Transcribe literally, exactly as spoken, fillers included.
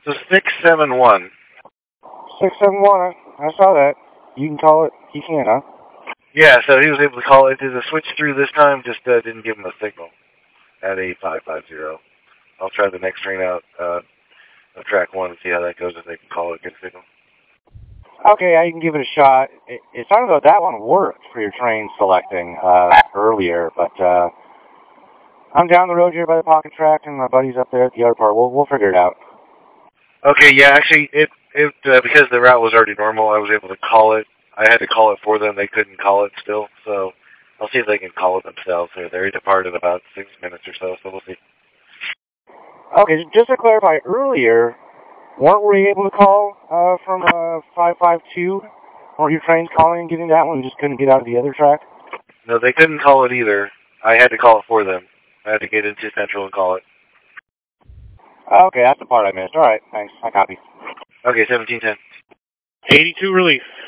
So six seven one. six seven one, I saw that. You can call it, he can, huh? Yeah, so he was able to call it. Did the switch through this time, just uh, didn't give him a signal at eight five five zero. I'll try the next train out uh, of track one and see how that goes, if they can call it, get a signal. Okay, I can give it a shot. It, it sounded like that one worked for your train selecting uh, earlier, but uh, I'm down the road here by the pocket track, and my buddy's up there at the other part. We'll, we'll figure it out. Okay, yeah, actually, it it uh, because the route was already normal, I was able to call it. I had to call it for them. They couldn't call it still, so I'll see if they can call it themselves. They're, they depart in about six minutes or so, so we'll see. Okay, just to clarify, earlier, weren't we able to call uh, from uh, five five two? Weren't your trains calling and getting that one and just couldn't get out of the other track? No, they couldn't call it either. I had to call it for them. I had to get into Central and call it. Okay, that's the part I missed. All right, thanks. I copy. Okay, seventeen ten. eighty-two relief.